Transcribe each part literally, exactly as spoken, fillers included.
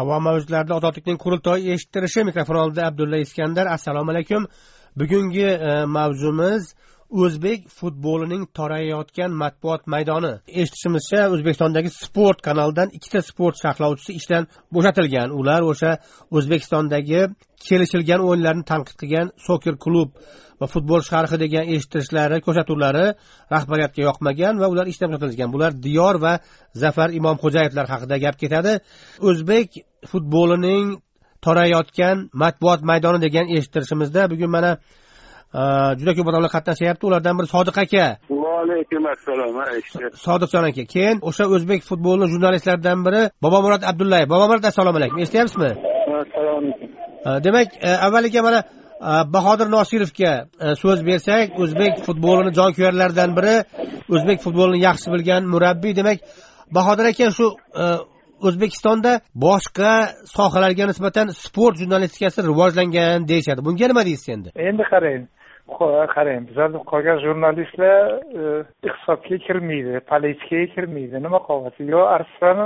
Havo mavjlarida ozodlikning qurultoyi eshittirishi mikrofon oldida Abdulla Iskandar. Assalomu alaykum. Bugungi mavzumiz o'zbek futbolining torayayotgan matbuot maydoni. Eshitishimizcha, O'zbekistondagi Sport kanalidan ikkita sport sharhlovchisi ishdan bo'shatilgan. Ular o'sha O'zbekistondagi kelishilgan o'yinlarni tanqid qilgan Soccer klub va futbol sharhi degan eshittirishlari, ko'rsatuvlari rahbariyatga yoqmagan va ular ishdan bo'shatilgan. Bular Diyor va Zafar Imomxo'jayevlar haqida gap ketadi. O'zbek futbolining torayayotgan matbuot maydoni degan eshittirishimizda bugun mana juda ko'p odamlar qatnashyapti. Ulardan biri Sodiq aka. Va alaykum assalom. Sodiqjon aka. Keyin o'sha o'zbek futbolining jurnalistlaridan biri Bobomurod Abdullayev. Bobomurod, assalomu alaykum. Eshityapsizmi? Assalomu alaykum. Demak, avvaliga mana Bahodir Nosirovga so'z bersak, o'zbek futbolining jonkuyarlaridan biri, o'zbek futbolini yaxshi bilgan murabbiy. Demak, Bahodir aka, shu O'zbekistonda boshqa sohalarga nisbatan sport jurnalistikasi rivojlangan deyishadi. Bunga nima deysiz endi? Endi qarang, qarang, bizlarda qolgan jurnalistlar iqtisodga kirmaydi, politikaga kirmaydi. Nima qolyapti? Yo arslani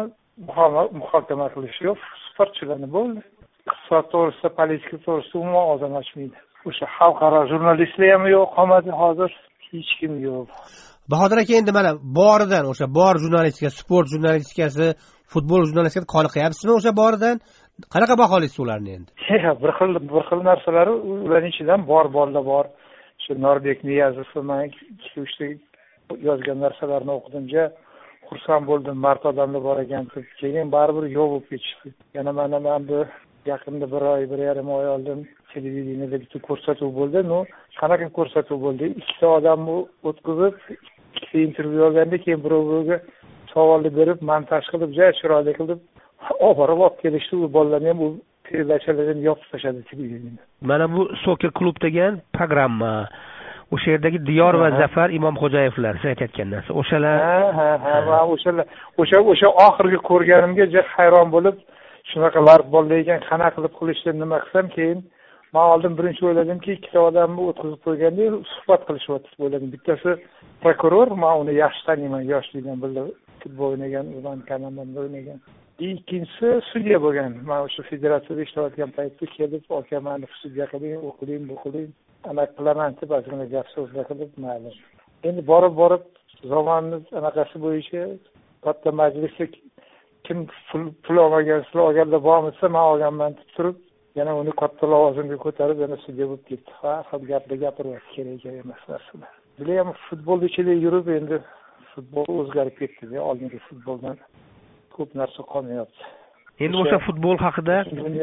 muhokama qilish, yo sportchilarni bo'ldi. Iqtisod to'g'risida, politika to'g'risida umuman og'zini ochmaydi. O'sha xalqaro jurnalistlar ham yo'q, qolmadi hozir hech kim yo'q. Bahodir aka, endi mana boridan o'sha bor jurnalistika, sport jurnalistikasi, futbol jurnalistikasi qoniqyapsizmi o'sha boridan? Qanaqa baholaysiz ularni endi? Bir xil bir xil narsalar ularning ichidan bor borlar bor. Shu Norbek Niyazov man ikki uchta yozgan narsalarni o'qidimja xursand bo'ldim. Mart odamlar bor ekan deb. Keyin baribir yo'q bo'lib ketishdi. Yana mana men bu yaqinda bir oy, bir yarim oy oldin televideniyada bitta ko'rsatuv bo'ldi. No, qanaqa ko'rsatuv bo'ldi? Ikkita odamni o'tkazib, ikkita intervyu olganda keyin birov-biriga savolni berib, montaj qilib, joy chiroyli qilib, oborib olib kelishdi. U bolalarni ham u televideniyani yopib tashladi televideniyani. Mana bu Soccer klub degan programma. O'sha yerdagi Diyor va Zafar Imomxo'jayevlar siz aytayotgan narsa. O'shalar ha ha ha va o'shalar o'sha o'sha oxirgi ko'rganimga juda hayron bo'lib, shunaqalar bolalar ekan, qana qilib qilishdi, nima qilsam, keyin men oldin birinchi o'yladimki, ikkita odamni o'tkazib qo'yganda suhbat qilishyapti o'yladim. Bittasi prokuror, men uni yaxshi taniyman, yoshlikdan birga futbol o'ynagan, ular kanalda o'ynagan. Ikkinchisi sudya bo'lgan. Men o'sha federatsiyada ishlayotgan paytda kelib, aka meni sudya qiling, o'qiling, bu qiling, anak qilaman deb ozgina gap so'zlar qilib, mayli. Endi borib borib zamonning anaqasi bo'yicha katta majlisda kim pul olmagan, sizlar olganda bormisa, men olganman deb turib, yana uni katta lavozimga ko'tarib, yana sudya bo'lib ketdi. Ha, xil gaplar gapiryapti, kerak emas narsalar. Bular ham futbol ichida yurib, endi futbol o'zgarib ketdi. Oldingi futboldan ko'p narsa qolmayapti. Endi o'sha futbol haqida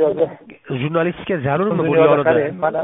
jurnalistika zarurmi bu yorida? Mana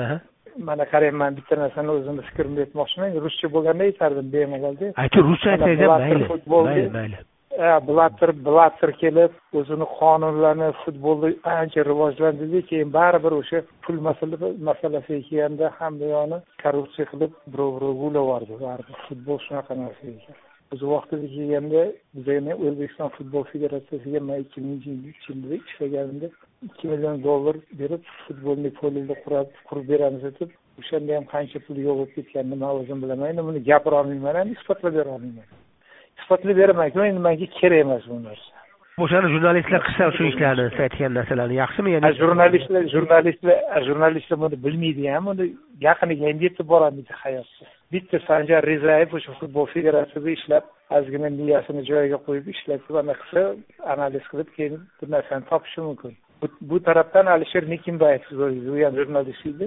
mana qarang, men bitta narsani o'zimni fikrimni aytmoqchiman. Ruscha bo'lganda aytardim, bemalolda. Aytib, ruscha aytsangiz mayli. Mayli, mayli. Blatter, Blatter kelib, o'zini qonunlarni futbolda ancha rivojlandi, keyin baribir o'sha pul masalasiga kelganda hamma yoni korrupsiya qilib, birov-birov bo'laverdi. Baribir futbol shunaqa narsa ekan. O'z vaqtida kelganda, bizning O'zbekiston futbol federatsiyasiga men ikki ming uch yilda ishlaganimda ikki million dollar berib, futbolni polida qurib, qurib beramiz deb, o'shanda ham qancha pul yo'q bo'lib ketganini men o'zim bilaman. Endi buni gapira olmayman, endi isbotlab bera olmayman. Isbotlab beraman-ku, endi menga kerak emas bu narsa. O'shani jurnalistlar qilsa shu ishlarni, siz aytgan narsalarni yaxshimi? Ya'ni jurnalistlar, jurnalistlar, jurnalistlar buni bilmaydi ham, uni yaqiniga endi yetib borolmaydi hayotda. Bitta Sanjar Rizayev o'sha futbol federatsiyasida ishlab, ozgina niyasini joyiga qo'yib ishlab, mana qilsa, analiz qilib, keyin bu narsani topishi mumkin. Bu, bu tarafdan Alisher Nikimbayev bo'ldi, u ham jurnalist edi.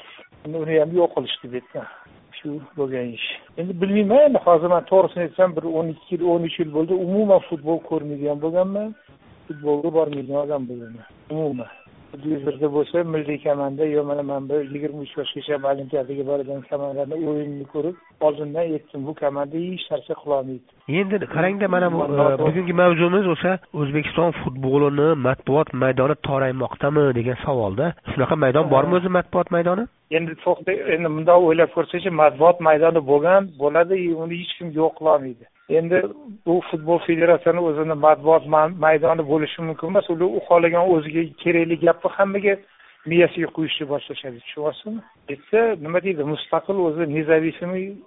Uni ham yo'q qilishdi bitta. Shu bo'lgan ish. Endi bilmayman, endi hozir men to'g'risini aytsam, bir o'n ikki yil, o'n uch yil bo'ldi, umuman futbol ko'rmaydigan bo'lganman. Futbolga bormaydigan odam bo'lganman. Umuman. Televizorda bo'lsa, milliy komanda, yo mana men bir yigirma uch yoshgacha olimpiadaga borgan komandalarni o'yinini ko'rib, oldindan aytdim, bu komanda hech narsa qila olmaydi. Endi qarangda, mana bu bugungi mavzumiz o'sha O'zbekiston futbolini matbuot maydoni toraymoqdami degan savolda. Shunaqa maydon bormi o'zi matbuot maydoni? Endi to'xta, endi bundoq o'ylab ko'rsak, matbuot maydoni bo'lgan, bo'ladi, uni hech kim yo'q qila olmaydi. Endi bu futbol federatsiyasining o'zini matbuot maydoni bo'lishi mumkin emas. Ular u xohlagan o'ziga kerakli gapni hammaga miyasiga qo'yishni boshlashadi, tushunyapsizmi? Bitta nima deydi, mustaqil o'zi nizavisiy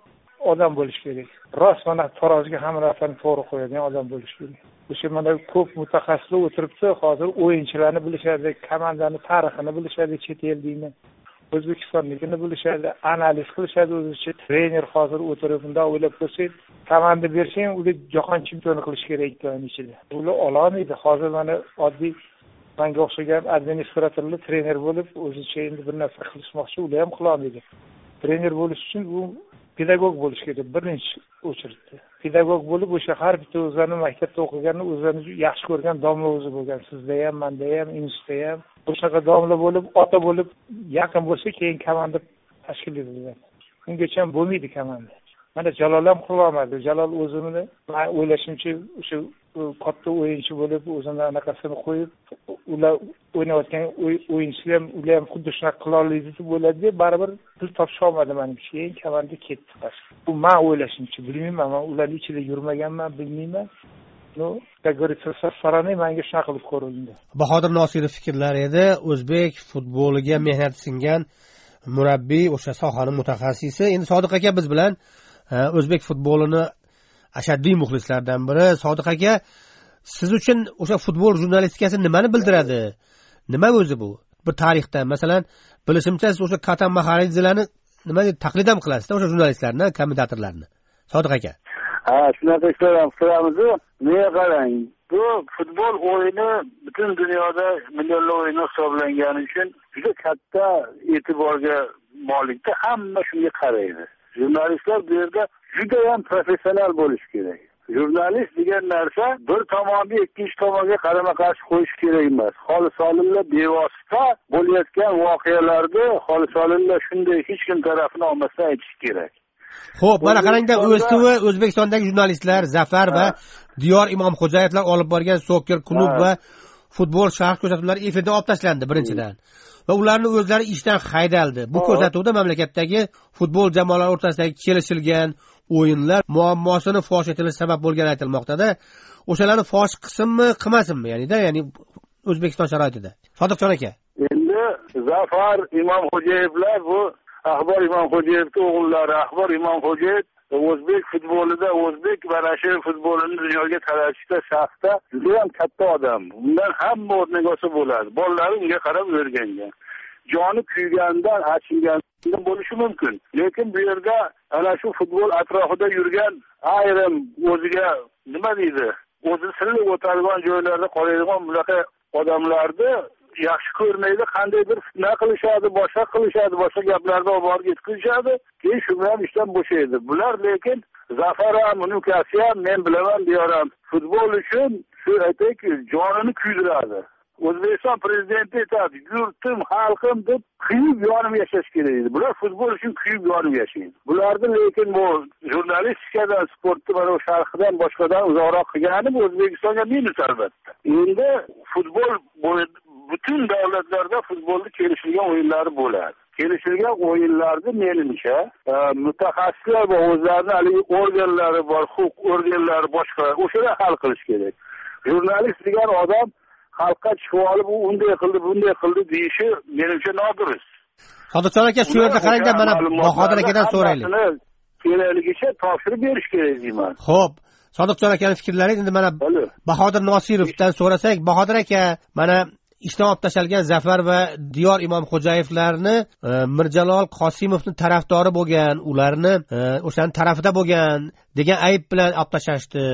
odam bo'lish kerak. Rost mana taroziga hamma narsani to'g'ri qo'yadigan odam bo'lish kerak. O'sha mana ko'p mutaxassislar o'tiribdi, hozir o'yinchilarni bilishadi, komandani tarixini bilishadi, chet eldingmi, O'zbekistonnikini bilishadi, analiz qilishadi, o'zicha trener hozir o'tirib bunday o'ylab ko'rsang, komanda bersang, uni jahon chempioni qilish kerak ikki oyning ichida. Ular ololmaydi. Hozir mana oddiy menga o'xshagan administratorlar trener bo'lib, o'zicha endi bir narsa qilishmoqchi, ular ham qila olmaydi. Trener bo'lish uchun u pedagog bo'lish kerak, birinchi o'chirdi. Pedagog bo'lib, o'sha har bitta o'zlarini maktabda o'qiganini o'zlarini yaxshi ko'rgan domla o'zi bo'lgan. Sizda ham, menda ham, institutda ham o'shaqa domla bo'lib, ota bo'lib yaqin bo'lsa, keyin komanda tashkil etiladi. Ungacha ham bo'lmaydi komanda. Mana Jalol ham qila olmadi. Jalol o'zini, men o'ylashimcha, o'sha katta o'yinchi bo'lib, o'zini anaqasini qo'yib, ular o'ynayotgan o'yinchilar ham ular ham xuddi shunaqa qila oladi deb o'yladi, baribir pul topisha olmadi menimcha. Keyin komanda ketdi bas. Bu men o'ylashimcha, bilmayman, men ularning ichida yurmaganman, bilmayman. No, как говорится, со стороны menga shunaqa qilib ko'rindi. Bahodir Nosirov fikrlari edi, o'zbek futboliga mehnat singan murabbiy, o'sha sohaning mutaxassisi. Endi Sodiq aka biz bilan o'zbek futbolini ashaddiy muxlislardan biri. Sodiq aka, siz uchun o'sha futbol jurnalistikasi nimani bildiradi? Nima o'zi bu? Bir tarixda, masalan, bilishimcha siz o'sha Katan Maxaridzelarni nima deb taqlid ham qilasiz, o'sha jurnalistlarni, kommentatorlarni. Sodiq aka. Ha, shunaqa ishlar ham qilamiz-ku. Menga qarang, bu futbol o'yini butun dunyoda millionlar o'yini hisoblangani uchun juda katta e'tiborga molikda, hamma shunga qaraydi. Jurnalistlar bu yerda juda ham professional bo'lish kerak. Jurnalist degan narsa bir tomonni ikkinchi tomonga qarama-qarshi qo'yish kerak emas. Xolis-xolislar bevosita bo'layotgan voqealarni xolis-xolislar shunday hech kim tarafini olmasdan aytish kerak. Xo'p, mana qarangda, o'ztuvi O'zbekistondagi jurnalistlar Zafar va Diyor Imomxo'jayevlar olib borgan Soccer klub va futbol sharh ko'rsatuvlari efirda olib tashlandi birinchidan. Va ularni o'zlari ishdan haydaldi. Bu ko'rsatuvda mamlakatdagi futbol jamoalari o'rtasidagi kelishilgan o'yinlar muammosini fosh etilishi sabab bo'lgani aytilmoqda-da. O'shalarni fosh qilsinmi, qilmasinmi, ya'ni-da, ya'ni O'zbekiston sharoitida. Sodiqjon aka. Endi Zafar Imomxo'jayevlar bu Axbor Imomxo'jayevning o'g'illari. Axbor Imomxo'jayev o'zbek futbolida, o'zbek mana shu futbolini dunyoga taratishda shaxsda juda ham katta odam. Undan hamma o'rniga olsa bo'ladi. Bolalari unga qarab o'rgangan. Joni kuygandan, achingandan bo'lishi mumkin. Lekin bu yerda ana shu futbol atrofida yurgan ayrim o'ziga nima deydi, o'zini sirli o'targan joylarda qoladigan bunaqa odamlarni yaxshi ko'rmaydi, qandaydir fitna qilishadi, boshqa qilishadi, boshqa gaplarni olib borib yetkazishadi, keyin shu bilan ishdan bo'shaydi. Bular lekin Zafar ham, Nukasi ham, men bilaman diyoram, futbol uchun shu aytayki, jonini kuydiradi. O'zbekiston prezidenti aytadi, yurtim, xalqim deb kuyib yonib yashash kerak edi. Bular futbol uchun kuyib yonib yashaydi. Bularni lekin bu jurnalistikadan, sportni mana sharhdan boshqadan uzoqroq qilgani O'zbekistonga minus albatta. Endi futbol butun davlatlarda futbolda kelishilgan o'yinlari bo'ladi. Kelishilgan o'yinlarni menimcha mutaxassislar va o'zlarining haligi organlari bor, huquq organlari boshqa, o'shalar hal qilish kerak. Jurnalist degan odam xalqqa chiqib olib, u unday qildi, bunday qildi deyishi menimcha nodurust. Sodiqjon aka, shu yerda qarangda, mana Bahodir akadan so'raylik. Kerakligicha topshirib berish kerak deyman. Xo'p, Sodiqjon akaning fikrlari endi mana Bahodir Nosirovdan so'rasak, Bahodir aka, mana ishdan olib tashalgan Zafar va Diyor Imomxo'jayevlarni Mirjalol Qosimovning tarafdori bo'lgan, ularni o'shaning tarafida bo'lgan degan ayb bilan olib tashashdi,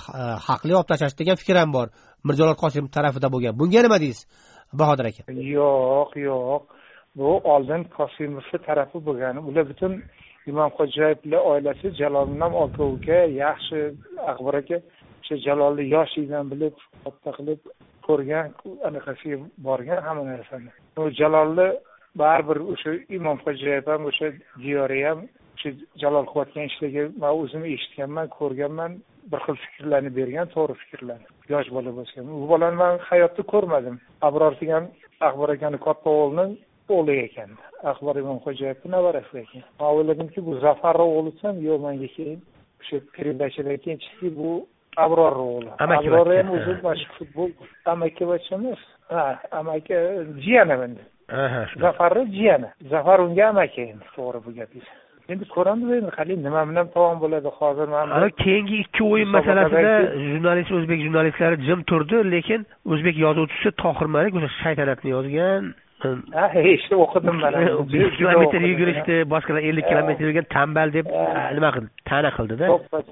haqli olib tashash degan fikr ham bor. Mirjalol Qosimov tarafida bo'lgan. Bunga nima deysiz, Bahodir aka? Yo'q, yo'q. Bu oldin Qosimovning tarafi bo'lgan. Ular butun Imomxo'jayevlar oilasi Jalolning ham aka uka, yaxshi Axbor aka, o'sha Jalolni yoshligidan bilib, katta qilib ko'rgan, anaqasiga borgan hamma narsani. U Jalolni baribir o'sha Imomxo'jayev ham, o'sha Diyori ham, o'sha Jalol qilayotgan ishlarga men o'zim eshitganman, ko'rganman, bir xil fikrlarni bergan, to'g'ri fikrlarni. Yosh bola bo'lsa, u bolani men hayotda ko'rmadim. Abror degan Axbor akaning katta o'g'lining o'g'li ekan. Axbor Imomxo'jayevning nevarasi ekan. Men o'yladimki, bu Zafarning o'g'lisan, yo'q, menga keyin o'sha perdachilar keyin chiqdi, bu Abror o'g'li. Abror ham o'zi mashhur futbol amakivachcha emas. Ha, amaki jiyani endi. Aha. Zafarning jiyani. Zafar unga amaki endi, to'g'ri bu gapingiz. endi ko'ramiz endi qani nima bilan tamom bo'ladi hozir mana keyingi ikki o'yin masalasida jurnalist o'zbek jurnalistlari jim turdi, lekin o'zbek yozuvchisi Tohir Malik o'sha shaytanatni yozgan. ha eshitib o'qidim mana besh kilometr yugurishdi, boshqalar ellik kilometr yurgan tambal deb nima qildi, ta'na qildida.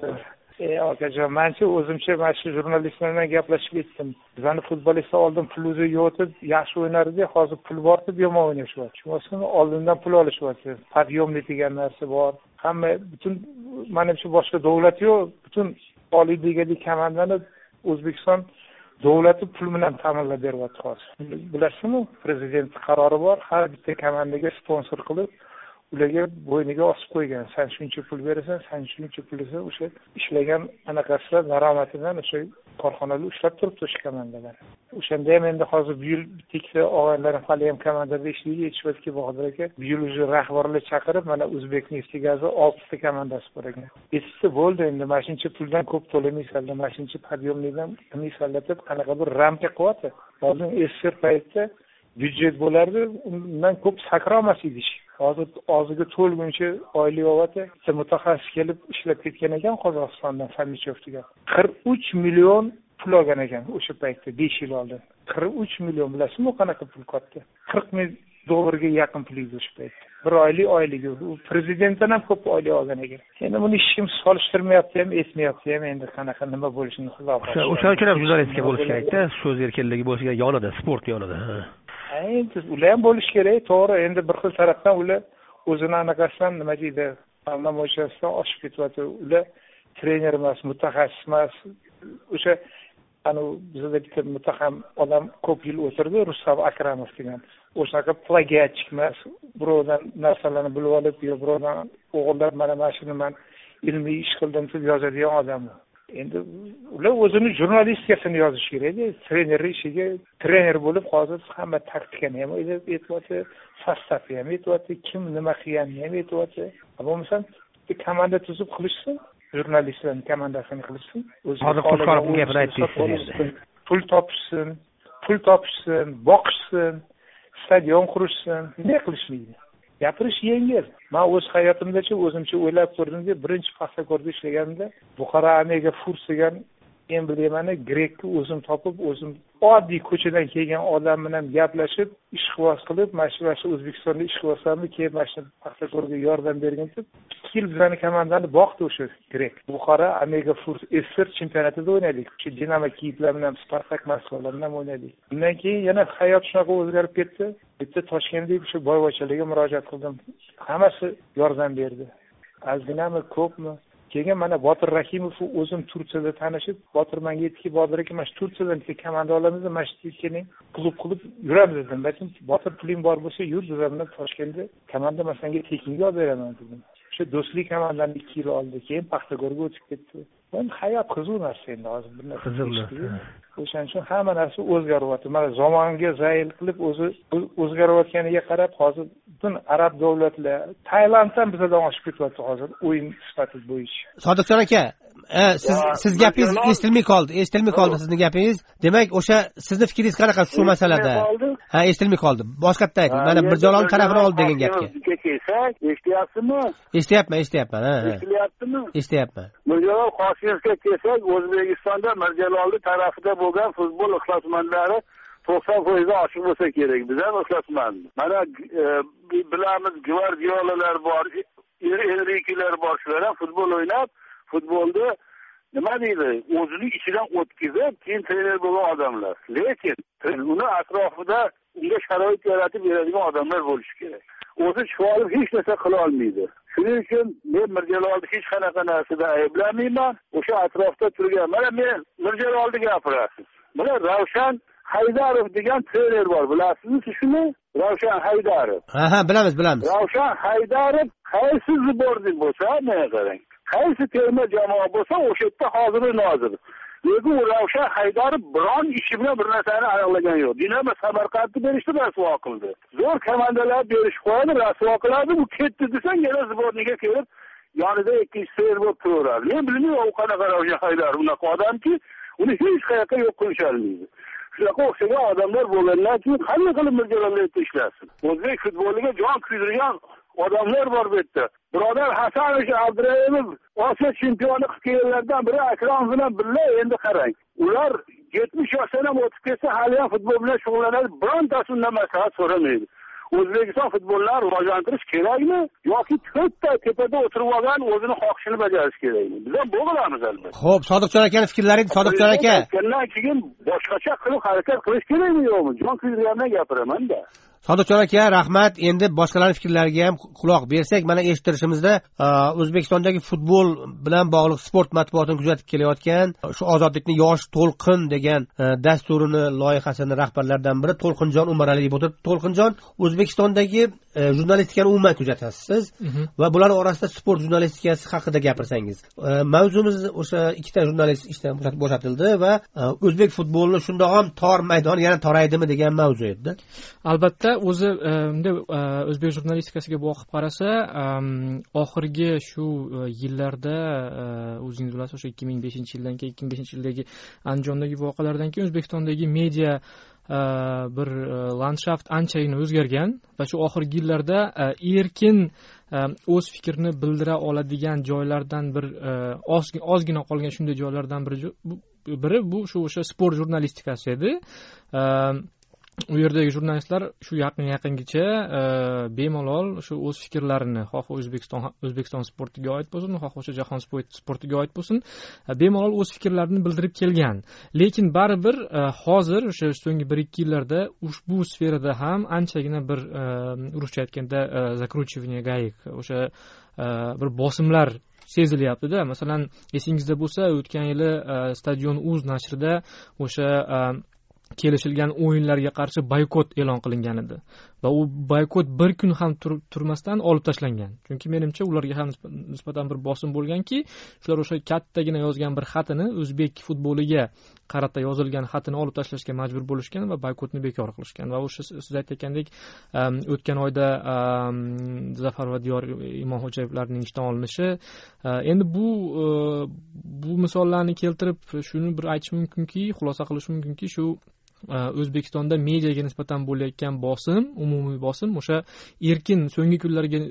ey akajon, menchi o'zimcha mana shu jurnalistlar bilan gaplashib ketdim. Bizani futbolistlar oldin puluzi yo'qib yaxshi o'ynardi, hozir pul bor deb yomon o'ynashyapti. Shundan oldindan pul olishyapti. Pod'yomli degan narsa bor. Hamma butun mana shu boshqa davlat yo'q, butun oliy ligali komandani O'zbekiston davlati pul bilan ta'minlab beryapti hozir. Bilasizmi, prezident qarori bor, har bitta komandaga sponsor qilib ularga bo'yniga osib qo'ygan. Sen shuncha pul berasan, sen shuncha pul berasan, o'sha ishlagan anaqasidan daromadidan o'sha korxonalar ushlab turibdi o'sha komandalar. O'shanda ham endi hozir bu yil bitta og'aylarim hali ham komandada ishlaydi, aytishyaptiki, Bahodir aka, bu yil o'zi rahbarlar chaqirib, mana O'zbek Neftigazi oltita komandasi bor ekan. Bitta bo'ldi, endi mana shuncha puldan ko'p to'lamaysanlar, mana shuncha pod'yomlikdan qilmaysanlar deb qanaqa bir ramka qilyapti. Oldin SSR paytda byudjet bo'lardi, undan ko'p sakramas edi. Hozir og'ziga to'lguncha oylik olyapti. Bitta mutaxassis kelib ishlab ketgan ekan Qozog'istondan, Famichovga. qirq uch million pul olgan ekan o'sha paytda, besh yil oldin. qirq uch million, bilasizmi qanaqa pul katta? qirq ming dollarga yaqin pul edi o'sha paytda. Bir oylik oyligi. U prezidentdan ham ko'p oylik olgan ekan. Endi buni hech kim solishtirmayapti ham, etmayapti ham. Endi qanaqa nima bo'lishini xudo xohlasa. O'shaning uchun ham jurnalistika bo'lish kerak-da, so'z erkinligi bo'lishi kerak yonida, sport yonida. Endi ular ham bo'lish kerak, to'g'ri. Endi bir xil tarafdan ular o'zini anaqasidan nima deydi, namoyishasidan oshib ketyapti. Ular trener emas, mutaxassis emas. O'sha ana bizda bitta mutaxam odam ko'p yil o'tirdi, Rustam Akramov degan. O'shaqa plagiatchik emas, birovdan narsalarni bilib olib, yo birovdan o'g'irlab mana mana shuni men ilmiy ish qildim deb yozadigan odam. Endi ular o'zini jurnalistikasini yozish kerak. Trener ishiga trener bo'lib hozir hamma taktikani ham aytyapti, sostavni ham aytyapti, kim nima qilganini ham aytyapti. Bo'lmasam komanda tuzib qilishsin, jurnalistlarning komandasini qilishsin. Hozir qo'shqarib bu gapni aytdingiz. Pul topishsin, pul topishsin, boqishsin, stadion qurishsin, nima qilishmaydi. Gapirish yengil. Men o'z hayotimdacha o'zimcha o'ylab ko'rdimki, birinchi Paxtakorda ishlaganimda Buxoro Omega Furs degan emblemani grekni o'zim topib, o'zim oddiy ko'chadan kelgan odam bilan gaplashib, ishqiboz qilib, mana shu O'zbekistonda ishqibozlarni keyin mana shu Paxtakorga yordam bergan deb ikki yil bizani komandani boqdi o'sha grek. Buxoro Omega Furs SSR chempionatida o'ynadik. Shu Dinamo Kiyevlar bilan Spartak Moskvalar bilan o'ynadik. Undan keyin yana hayot shunaqa o'zgarib ketdi. Bitta Toshkentdagi shu boyvachchalarga murojaat qildim. Hammasi yordam berdi. Ozginami, ko'pmi? Keyin mana Botir Rahimov o'zim Turkiyada tanishib, Botir menga aytdiki, Botir aka, mana Turkiyadan komanda olamiz, mana shu keling klub qilib yuramiz dedim. Lekin Botir puling bor bo'lsa, yur biz bilan Toshkentda komanda masalanga tekinga olib beraman dedim. Shu do'stlik komandani ikki yil oldi, keyin Paxtakorga o'tib ketdi. Endi hayot qiziq narsa endi hozir bir narsa. O'shaning uchun hamma narsa o'zgaryapti. Mana zamonga zayil qilib o'zi o'zgarayotganiga qarab hozir butun arab davlatlar, Tailanddan bizdan oshib ketyapti hozir o'yin sifati bo'yicha. Sodiqjon aka, siz siz gapingiz eshitilmay qoldi, eshitilmay qoldi sizning gapingiz. Demak, o'sha sizni fikringiz qanaqa shu masalada? Ha, eshitilmay qoldi. Boshqatda ayting. Mana Mirjalol tarafini oldi degan gapga. Eshityapsizmi? Eshityapman, eshityapman, ha. Eshityaptimi? Eshityapman. Mirjalol Qosimovga kelsak, O'zbekistonda Mirjalolning tarafida bo'lgan futbol ixlosmandlari to'qson foiz ochiq bo'lsa kerak. Biz ham ixlosmand. Mana bilamiz, Gvardiolalar bor, Enrikelar bor, shular ham futbol o'ynab, futbolda nima deydi, o'zini ichidan o'tkazib, keyin trener bo'lgan odamlar. Lekin uni atrofida unga sharoit yaratib beradigan odamlar bo'lishi kerak. O'zi chiqib hech narsa qila olmaydi. Shuning uchun men Mirjalolni hech qanaqa narsada ayblamayman. O'sha atrofda turgan, mana men Mirjalolni gapirasiz. Mana Ravshan Haydarov degan trener bor, bilasizmi shuni? Ravshan Haydarov. Ha ha, bilamiz, bilamiz. Ravshan Haydarov qaysi zbornik bo'lsa, menga qarang. Qaysi terma jamoa bo'lsa, o'sha yerda hozir nozir. Lekin u Ravshan Haydarov biron ishi bilan bir narsani aniqlagan yo'q. Dinamo Samarqandni berishdi, rasvo qildi. Zo'r komandalar berish qo'yadi, rasvo qiladi, bu ketdi desang, yana zborniga kelib yonida ikkinchi trener bo'lib turaveradi. Men bilmayman u qanaqa Ravshan Haydarov, unaqa odamki, uni hech qayerga yo'q qilish olmaydi. Shunaqa o'xshagan odamlar bo'lgandan keyin qanday qilib Mirjalolni ishlasin? O'zbek futboliga jon kuydirgan odamlar bor bu yerda. birodar Hasanovich Abdurayimov Osiyo chempioni qilib kelganlardan biri Akrom bilan birga endi qarang. Ular yetmish yoshdan ham o'tib ketsa, hali ham futbol bilan shug'ullanadi. Birontasi undan maslahat so'ramaydi. O'zbekiston futbolini rivojlantirish kerakmi yoki to'rtta tepada o'tirib olgan o'zini xohishini bajarish kerakmi? Biz ham bu bilamiz albatta. Xo'p, Sodiqjon akaning fikrlaringiz, Sodiqjon aka. Bundan keyin boshqacha qilib harakat qilish kerakmi yo'qmi? Jon kuydirgandan gapiraman-da. Sodiqjon aka, rahmat. Endi boshqalarning fikrlariga ham quloq bersak, mana eshittirishimizda O'zbekistondagi futbol bilan bog'liq sport matbuotini kuzatib kelayotgan shu Ozodlikni yosh to'lqin degan dasturini loyihasini rahbarlaridan biri To'lqinjon Umaraliyev o'tiribdi. To'lqinjon, O'zbekistondagi jurnalistikani umuman kuzatasiz va bular orasida sport jurnalistikasi haqida gapirsangiz. Mavzumiz o'sha ikkita jurnalist ishdan bo'shatildi va o'zbek futbolini shundoq ham tor maydoni yana toraydimi degan mavzu edi. Albatta, o'zi unda o'zbek jurnalistikasiga boqib qarasa, oxirgi shu yillarda o'zingiz bilasiz, o'sha ikki ming beshinchi yildan keyin ikki ming beshinchi yildagi Andijondagi voqealardan keyin O'zbekistondagi media bir landshaft anchagina o'zgargan va shu oxirgi yillarda erkin o'z fikrini bildira oladigan joylardan bir ozgina qolgan shunday joylardan biri biri bu shu o'sha sport jurnalistikasi edi. U yerdagi jurnalistlar shu yaqin yaqingacha bemalol shu o'z fikrlarini, xoh O'zbekiston O'zbekiston sportiga oid bo'lsin, xoh o'sha jahon sportiga oid bo'lsin, bemalol o'z fikrlarini bildirib kelgan. Lekin baribir hozir o'sha so'nggi bir ikki yillarda ushbu sferada ham anchagina bir ruscha aytganda zakruchivание гаек, o'sha bir bosimlar sezilyapti-da. Masalan, esingizda bo'lsa, o'tgan yili Stadion Uz nashrida o'sha kelishilgan o'yinlarga qarshi boykot e'lon qilingan edi va u boykot bir kun ham turmasdan olib tashlangan. Chunki menimcha ularga ham nisbatan bir bosim bo'lganki, shular o'sha kattagina yozgan bir xatini, o'zbek futboliga qarata yozilgan xatini olib tashlashga majbur bo'lishgan va boykotni bekor qilishgan. Va o'sha siz aytgandek, o'tgan oyda Zafar va Diyor Imomxo'jayevlarning ishdan olinishi, endi bu bu misollarni keltirib shuni bir aytish mumkinki, xulosa qilish mumkinki, shu O'zbekistonda mediaga nisbatan bo'layotgan bosim, umumiy bosim o'sha erkin, so'nggi kunlarga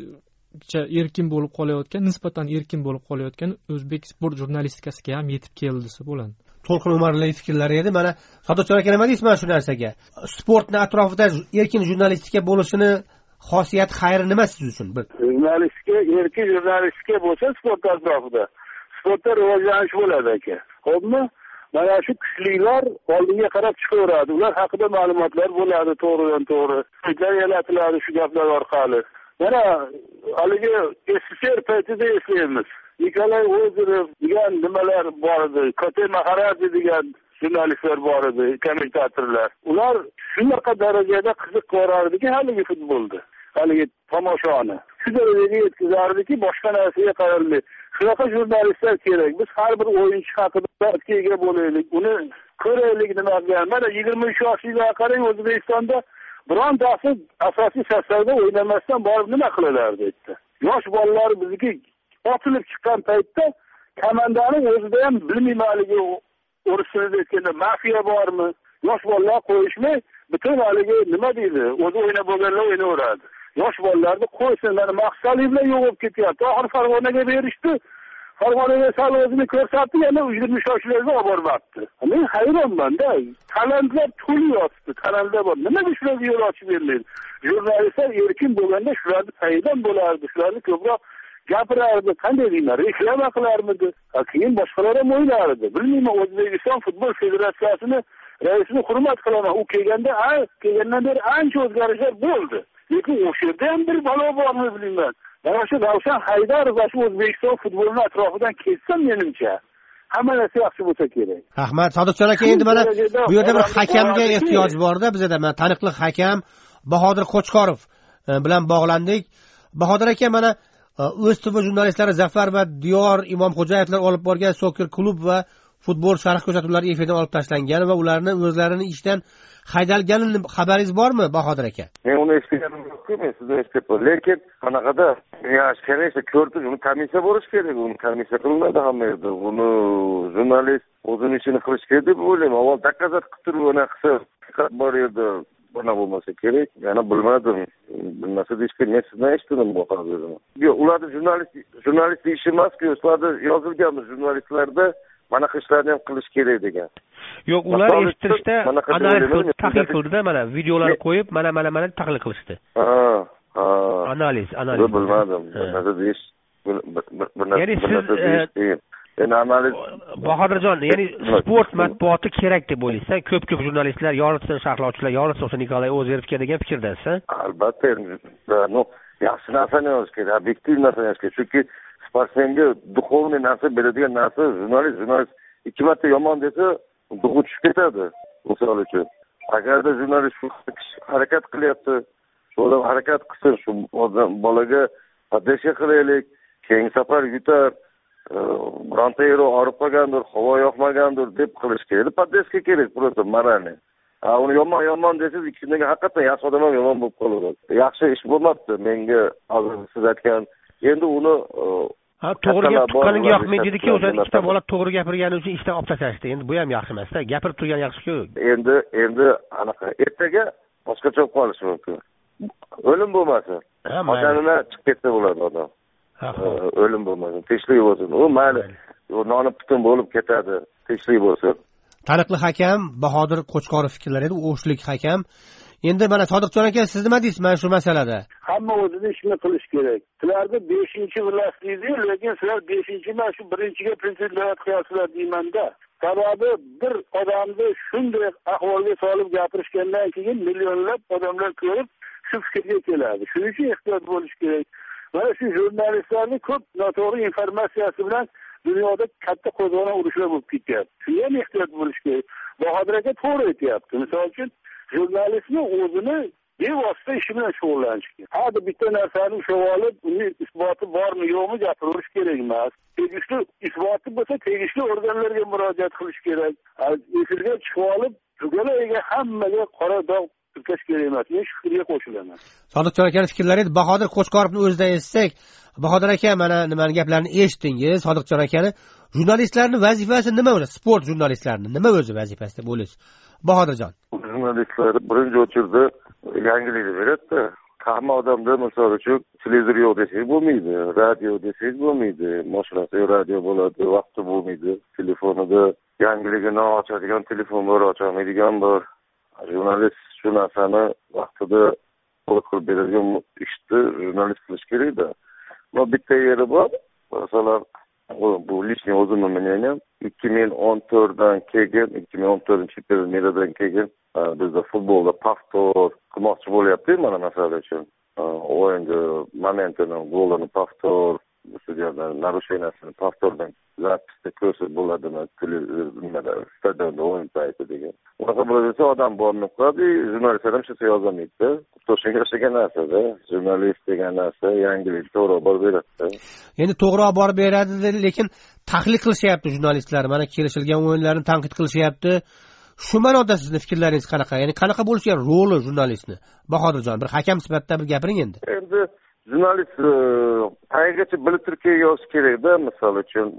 erkin bo'lib qolayotgan, nisbatan erkin bo'lib qolayotgan o'zbek sport jurnalistikasiga ham yetib keldi desa bo'ladi. To'lqin Umaraliyev fikrlari edi. Mana Sodiqjon aka nima deysiz mana shu narsaga? Sportni atrofida erkin jurnalistika bo'lishini xosiyati, xayri nima siz uchun? Bir jurnalistika, erkin jurnalistika bo'lsa sport atrofida sportda rivojlanish bo'ladi aka. Xo'pmi? Mana shu kuchlilar oldinga qarab chiqaveradi. Ular haqida ma'lumotlar bo'ladi, to'g'ridan to'g'ri. Fikr yaratiladi shu gaplar orqali. Mana haligi S S S R paytida eslaymiz. Nikolay Ozerov degan nimalar bor edi. Kote Maharadze degan jurnalistlar bor edi, kommentatorlar. Ular shunaqa darajada qiziq ko'rardiki haligi futbolni, haligi tomoshani. Shu darajaga yetkazardiki, boshqa narsaga qaralmay. Shunaqa jurnalistlar kerak. Biz har bir o'yinchi haqida ega bo'laylik, uni ko'raylik nima qilgan. Mana yigirma uch yoshlilar qarang, O'zbekistonda birontasi asosiy safarda o'ynamasdan borib nima qilalardi dedi. Yosh bolalar bizga otilib chiqqan paytda komandani o'zida ham bilmaymanligi, o'risini aytganda mafiya bormi? Yosh bolalar qo'yishmay, butun haligi nima deydi, o'zi o'ynab bo'lganlar o'ynaveradi. Yosh bolalarni qo'ysin, mana maqsadli bilan yo'qib ketyapti. Oxir Farg'onaga berishdi. Farg'onaga sal o'zini ko'rsatdi, yana yigirma yoshlarga olib bormabdi. Men hayronman-da. Talantlar to'liyapti, talantlar bor. Nimaga shularga yo'l ochib bermaydi? Jurnalistlar erkin bo'lganda shularni paydan bo'lardi, shularni ko'proq gapirardi, qanday deyman, reklama qilarmidi? Keyin boshqalar ham o'ylardi. Bilmayman, O'zbekiston futbol federatsiyasini raisini hurmat qilaman. U kelganda, a, kelgandan beri ancha o'zgarishlar bo'ldi. Lekin o'sha yerda ham bir balo bormi bilmayman. Mana shu Ravshan Haydarov va shu O'zbekiston futbolining atrofidan ketsa, menimcha hamma narsa yaxshi bo'lsa kerak. Rahmat, Sodiqjon aka. Endi mana bu yerda bir hakamga ehtiyoj bor-da, bizda mana taniqli hakam Bahodir Qo'chqorov bilan bog'landik. Bahodir aka, mana o'z T V jurnalistlari Zafar va Diyor Imomxo'jayevlar olib borgan Soccer klub va futbol sharh ko'rsatuvlari efirdan olib tashlangan va ularni o'zlarini ishdan haydalganini xabaringiz bormi, Bahodir aka? Men uni eshitganim yo'q-ku, men sizni eshitdim. Lekin qanaqada yaxshi kerak, ko'rdim, uni komissiya bo'lish kerak, uni komissiya qilinadi hamma yerda. Uni jurnalist o'zini ishini qilish kerak deb o'ylayman. Avval dokazat qilib turib, ona qilsa, bor edi. bana bo'lmasa kerak. Yana bilmadim. Bilmasa deyishga men sizdan eshitdim bu hozirni. Yo'q, ularni jurnalist jurnalist ish emas-ku, ularda yozilganmi jurnalistlarda mana ishlarni ham qilish kerak degan. Yo'q, ular eshittirishda analiz tahlil qildida, mana videolarni qo'yib, mana mana mana tahlil qilishdi. Ha, ha. Analiz, analiz. Bilmadim. Nima deyish? Ya'ni siz Yani analiz Bahodirjon, ya'ni sport matbuoti kerak deb o'ylaysiz. Ko'p-ko'p jurnalistlar, yoritsin sharhlovchilar, yoritsin o'sha Nikolay O'zerovga degan fikrdasiz. Albatta, no, yaxshi narsani yozish kerak, obyektiv narsani yozish kerak. Chunki sportmenga duxovniy narsa beradigan narsa jurnalist, jurnalist ikki marta yomon desa, duxu tushib ketadi. Misol uchun, agarda jurnalist shu harakat qilyapti, shu odam harakat qilsin, shu odam bolaga poddesh qilaylik, keyingi safar yutar. Bironta yeri og'rib qolgandir, havo yoqmagandir deb qilish kerak. Poddeska kerak просто moralniy. Ha, uni yomon yomon desiz, ikkinchiga haqiqatan yaxshi odam ham yomon bo'lib qoladi. Yaxshi ish bo'lmabdi menga hozir siz aytgan. Endi uni ha, to'g'ri gap tuqqaniga yoqmaydi dedi-ki, o'sha ikkita bola to'g'ri gapirgani uchun ishdan olib tashlashdi. Endi bu ham yaxshi emas-da. Gapirib turgan yaxshi-ku. Endi endi anaqa ertaga boshqacha bo'lib qolishi mumkin. O'lim bo'lmasa, odamlar chiqib ketsa bo'ladi odam. O'lim bo'lmasin, tinchlik bo'lsin. U mayli, noni butun bo'lib ketadi, tinchlik bo'lsin. Taniqli hakam Bahodir Qo'chqorov fikrlari edi, o'shlik hakam. Endi mana Sodiqjon aka, siz nima deysiz mana shu masalada? Hamma o'zini ishini qilish kerak. Sizlarni beshinchi bilasizlar, lekin sizlar beshinchi emas, shu birinchiga prezidentlik qilyapsizlar deymanda. Sababi bir odamni shunday ahvolga solib gapirishgandan keyin millionlab odamlar ko'rib shu fikrga keladi. Shuning uchun ehtiyot bo'lish kerak. Mana shu jurnalistlarning ko'p noto'g'ri informatsiyasi bilan dunyoda katta qo'zg'olon urushlar bo'lib ketyapti. Shunga ham ehtiyot bo'lish kerak. Bahodir aka to'g'ri aytyapti. Misol uchun jurnalistni o'zini bevosita ishi bilan shug'ullanish kerak. Hadi bitta narsani ushlab olib, uning isboti bormi yo'qmi gapirish kerak emas. Tegishli isboti bo'lsa, tegishli organlarga murojaat qilish kerak. Efirga chiqib olib, jurnalistlarga hammaga qora dog' turkash kerak emas. Men shu fikrga qo'shilaman. Sodiqjon akaning fikrlari edi. Bahodir Qo'chqorovni o'zidan eshitsak, Bahodir aka, mana nimani gaplarini eshitdingiz. Sodiqjon akani jurnalistlarning vazifasi nima o'zi? Sport jurnalistlarning nima o'zi vazifasi deb o'ylaysiz? Bahodirjon. Jurnalistlar birinchi o'chirda yangilikni beradi. Hamma odamda misol uchun televizor yo'q desak bo'lmaydi, radio desak bo'lmaydi, mashinasida radio bo'ladi, vaqti bo'lmaydi, telefonida yangiligini ochadigan telefon bor, ocholmaydigan bor. Jurnalist shu narsani vaqtida qilib beradigan ishni jurnalist qilish kerak-da. Bu bitta yeri bor. Masalan, bu lishniy o'zimni mening ikki ming o'n to'rtdan keyin, ikki ming o'n to'rtinchi yildan keyin bizda futbolda повтор qilmoqchi bo'lyapti, mana masala uchun. O'yinni momentini, golini повтор, stadionda narusheniyasini повторdan zapisda ko'rsatib bo'ladimi, televizorda, stadionda o'yin payti degan. Unaqa bo'lsa odam borni qiladi, jurnalistlar ham shu yozolmaydi. To'shakka o'xshagan narsa-da, jurnalist degan narsa yangilik to'g'ri olib beradi. Endi to'g'ri olib borib beradi, lekin tahlil qilishyapti jurnalistlar. Mana kelishilgan o'yinlarni tanqid qilishyapti. Shu ma'noda sizning fikrlaringiz qanaqa? Ya'ni qanaqa bo'lishi roli jurnalistni? Bahodirjon, bir hakam sifatida bir gapiring endi. Endi jurnalist qayergacha bilib turib yozish kerak-da. Misol uchun,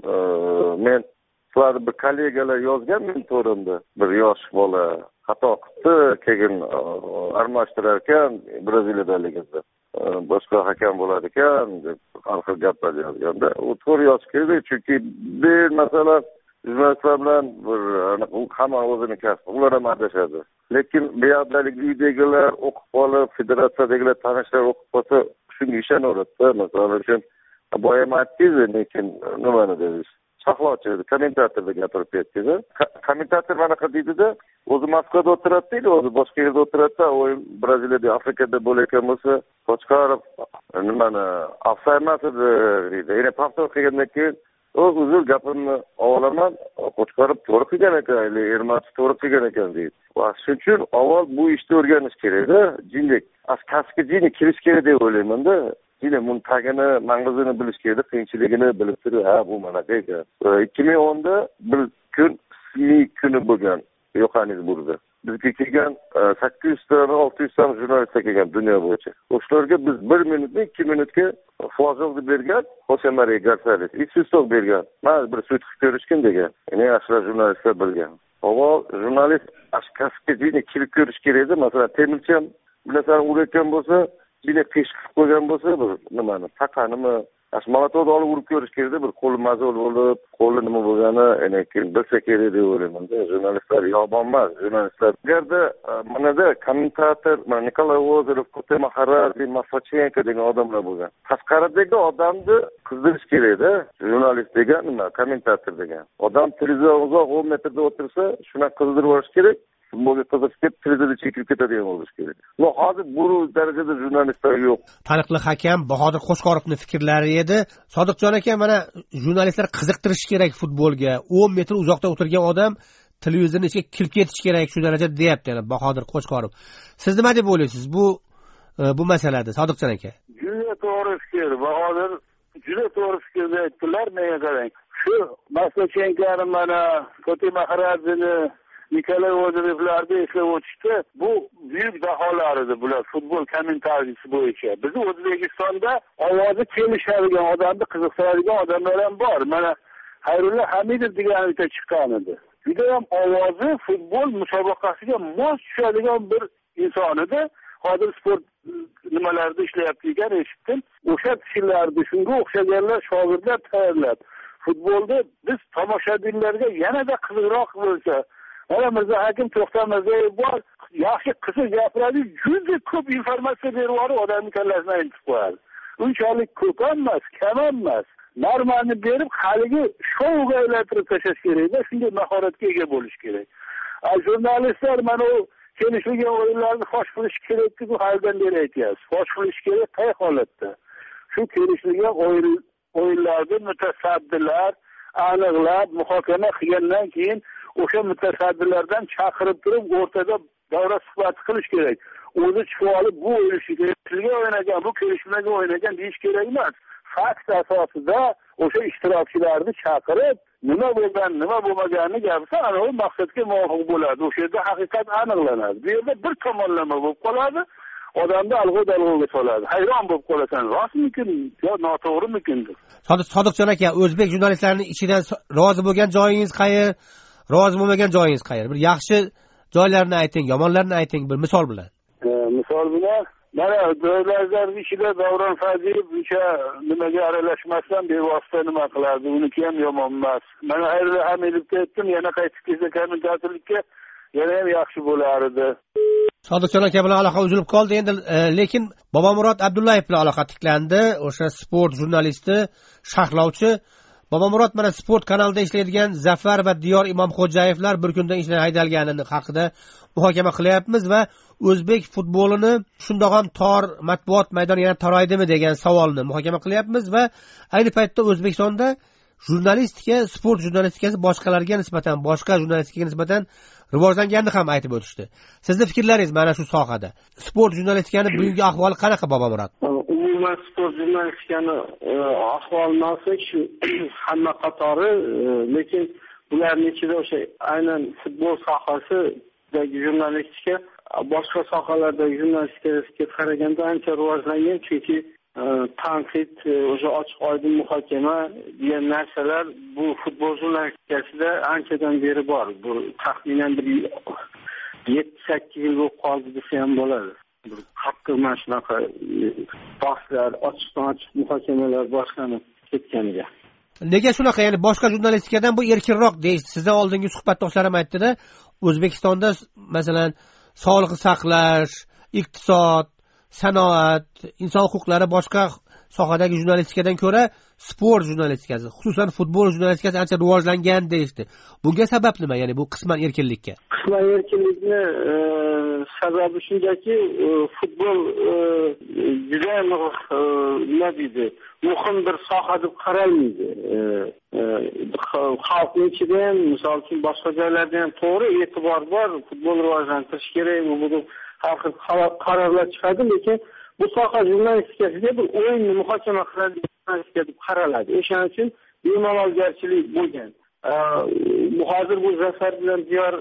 men sizlar bir kollegalar yozgan men to'rimda. Bir yosh bola xato qildi, keyin armashtirar ekan Braziliyadaligida. Boshqa hakam bo'lar ekan deb har xil gaplar yozganda, u to'g'ri yozish kerak, chunki bir masalan jurnalistlar bilan bir hamma o'zini kasbi, ular ham adashadi. Lekin bu yerdalik uydagilar o'qib qolib, federatsiyadagilar tanishlar o'qib qolsa, shunga ishonaveradi. Masalan uchun boyam aytdingiz, lekin nimani deysiz? Saqlovchi, kommentatorda gapirib ketdi. Kommentator mana qadidida o'zi Moskvada o'tiradi-da, o'zi boshqa yerda o'tiradi-da, o'yin Braziliyada, Afrikada bo'layotgan bo'lsa, Qo'chqorov nimani afsaymas deydi. Yana повтор qilgandan keyin o uzr gapimni olaman, Qo'chqorov to'g'ri qilgan ekan, Ermatov to'g'ri qilgan ekan deydi. Va shuning uchun avval bu ishni o'rganish kerak-da, jinlik. As kasbga jinlik kirish kerak deb o'ylayman-da. Yine bunun tagini, mang'izini bilish kerak, qiyinchiligini bilib turib, ha bu mana ekan. ikki ming o'nda bir kun ismiy kuni bo'lgan. Yohannesburgda. Bizga kelgan sakkiz yuzdan olti yuzdan jurnalistlar kelgan dunyo bo'yicha. O'shalarga biz bir minutni ikki minutga fozilni bergan, Jose Maria Garsales ichsizlik bergan. Mana bir sud qilib ko'rishgan degan. Ya'ni asli jurnalistlar bilgan. Avval jurnalist kasbga jini kirib ko'rish kerak edi. Masalan, temirchi bilasan urayotgan bo'lsa, jini pesh qilib qo'ygan bo'lsa, bir nimani, taqanimi Ashmalatovni olib urib ko'rish kerakda, bir qo'li mazol bo'lib, qo'li nima bo'lgani, ya'ni keyin bilsa kerak deb o'ylayman. Jurnalistlar yolg'on emas, jurnalistlar. Agarda manada kommentator, mana Nikolay Ozerov, Kote Maharadze, Masachenko degan odamlar bo'lgan. Tashqaridagi odamni qizdirish kerakda, jurnalist degan nima, kommentator degan. Odam televizor uzoq o'n metrda o'tirsa, shuni qizdirib olish kerak. Futbolga qiziqib ketib, televizorda chekib ketadigan bo'lish kerak. No, hozir bu darajada jurnalistlar yo'q. Taniqli hakam Bahodir Qo'shqorovning fikrlari edi. Sodiqjon aka, mana jurnalistlar qiziqtirish kerak futbolga. o'n metr uzoqda o'tirgan odam televizorning ichiga kirib ketish kerak shu darajada deyapti, yana Bahodir Qo'shqorov. Siz nima deb o'ylaysiz bu bu masalada, Sodiqjon aka? Juda to'g'ri fikr. Bahodir juda to'g'ri fikrda aytdilar. Menga qarang. Shu Masachenko'ni mana Kote Maharadzeni Nikolay Ozerovlarni eslab o'tishdi. Bu buyuk daholar edi bular futbol kommentariysi bo'yicha. Bizni O'zbekistonda ovozi kelishadigan, odamni qiziqtiradigan odamlar ham bor. Mana Xayrulla Hamidov degan bitta chiqqan edi. Juda ham ovozi futbol musobaqasiga mos tushadigan bir inson edi. Hozir sport nimalarida ishlayapti ekan, eshitdim. O'sha kishilarni shunga o'xshaganlar shogirdlar tayyorlab, futbolda biz tomoshabinlarga yanada qiziqroq bo'lsa, mana Mirzo Hakim To'xtam Mirzayev bor, yaxshi qiziq gapiradi, juda ko'p informatsiya berib yuborib, odamning kallasini aytib qo'yadi. Unchalik ko'p emas, kam emas. Normani berib, haligi shouga aylantirib tashlash kerak-da, shunday mahoratga ega bo'lish kerak. Jurnalistlar mana u kelishilgan o'yinlarni fosh qilish kerak deb haldan beri aytyapsiz. Fosh qilish kerak qay holatda? Shu kelishilgan o'yin o'yinlarni mutasaddilar aniqlab muhokama qilgandan keyin o'sha mutasaddilardan chaqirib turib o'rtada davra suhbati qilish kerak. O'zi chiqib olib bu o'yinga o'ynagan, bu kelishmaga o'ynagan deyish kerak emas. Fakt asosida o'sha ishtirokchilarni chaqirib, nima bo'lgan, nima bo'lmaganini gapirsa, ana u maqsadga muvofiq bo'ladi. O'sha yerda haqiqat aniqlanadi. Bu yerda bir tomonlama bo'lib qoladi, odamni alg'u-dalg'uga soladi. Hayron bo'lib qolasan, rostmikin yo noto'g'rimikin deb. Sodiqjon aka, o'zbek jurnalistlarining ichidan rozi bo'lgan joyingiz qayer? Rozi bo'lmagan joyingiz qayer? Bir yaxshi joylarni ayting, yomonlarni ayting bir misol bilan. E, misol bilan mana davlatlar ichida Davron Fazilov o'sha nimaga aralashmasdan bevosita nima qiladi, uniki ham yomon emas. Mana Xayrulla Hamidovga aytdim, yana qaytib kelsa kommentatorlikka yana ham yaxshi bo'lar edi. Sodiqjon aka bilan aloqa uzilib qoldi endi, e, lekin Bobomurod Abdullayev bilan aloqa tiklandi. O'sha sport jurnalisti, sharhlovchi. Bobomurod mana sport kanalida ishlaydigan Zafar va Diyor Imomxo'jayevlar bir kundan ishdan haydalgani haqida muhokama qilyapmiz va o'zbek futbolini shundoq ham tor matbuot maydoni yana toroydimi degan savolni muhokama qilyapmiz va ayni paytda O'zbekistonda jurnalistika, sport jurnalistikasi boshqalarga nisbatan, boshqa jurnalistikaga nisbatan rivojlanganini ham aytib o'tishdi. Sizning fikrlaringiz mana shu sohada sport jurnalistikani bugungi ahvoli qanaqa, Bobomurod? Umuman sport jurnalistikani ahvoli narsa shu hamma qatori, lekin bularning ichida o'sha aynan futbol sohasidagi jurnalistika boshqa sohalardagi jurnalistikaga qaraganda ancha rivojlangan, chunki tanqid, o'sha ochiq oydin muhokama degan narsalar bu futbol jurnalistikasida anchadan beri bor. Bu taxminan bir yetti sakkiz yil bo'lib qoldi desa ham bo'ladi. Bir qattiq mana shunaqa bahslar, ochiqdan ochiq muhokamalar boshlanib ketganiga. Nega shunaqa? Ya'ni boshqa jurnalistikadan bu erkinroq deysiz. Sizdan oldingi suhbatdoshlarim aytdi-da, O'zbekistonda masalan sog'liqni saqlash, iqtisod, sanoat, inson huquqlari boshqa sohadagi jurnalistikadan ko'ra sport jurnalistikasi, xususan futbol jurnalistikasi ancha rivojlangan deyishdi. Bunga sabab nima? Ya'ni bu qisman erkinlikka. Qisman erkinlikni e, sababi shundaki, e, futbol e, juda ham e, nima deydi, muhim bir soha deb qaralmaydi. E, e, xalqning ichida ham, misol uchun boshqa joylarda ham to'g'ri e'tibor bor, futbol rivojlantirish kerak, bu har xil qarorlar chiqadi, lekin bu soha jurnalistikasiga bir o'yinni muhokama qiladigan jurnalistika deb qaraladi. O'shaning uchun bemalolgarchilik bo'lgan. Bu hozir bu Zafar bilan Diyor